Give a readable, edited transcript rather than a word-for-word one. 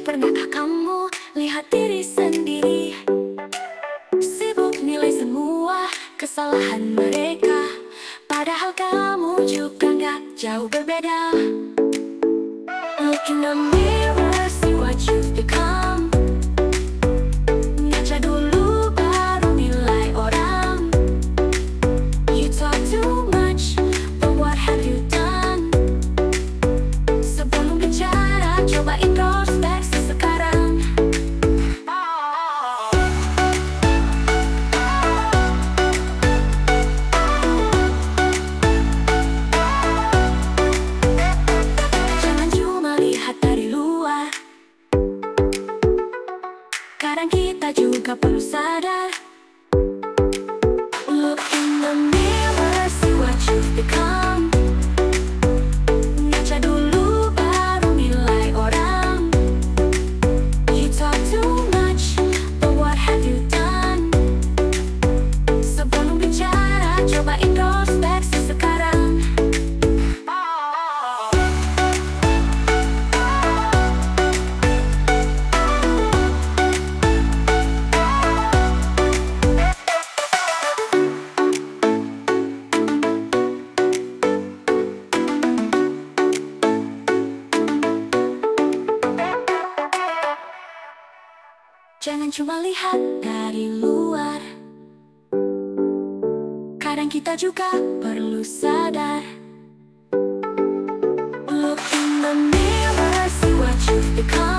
Pernahkah kamu lihat diri sendiri sibuk nilai semua kesalahan mereka, padahal kamu juga gak jauh berbeda. Look in the mirror, see what you've become. Ngaca dulu baru nilai orang. You talk too much, but what have you done? Sebelum bicara, coba introspeksi sekarang. Jangan cuma lihat dari luar, kadang kita juga perlu sadar. Look in the mirror, see what you've become. Ngaca dulu baru nilai orang. You talk too much, but what have you done? Sebelum bicara, coba introspeksi sekarang. Jangan cuma lihat dari luar, kadang kita juga perlu sadar. Look in the mirror, see what you've become.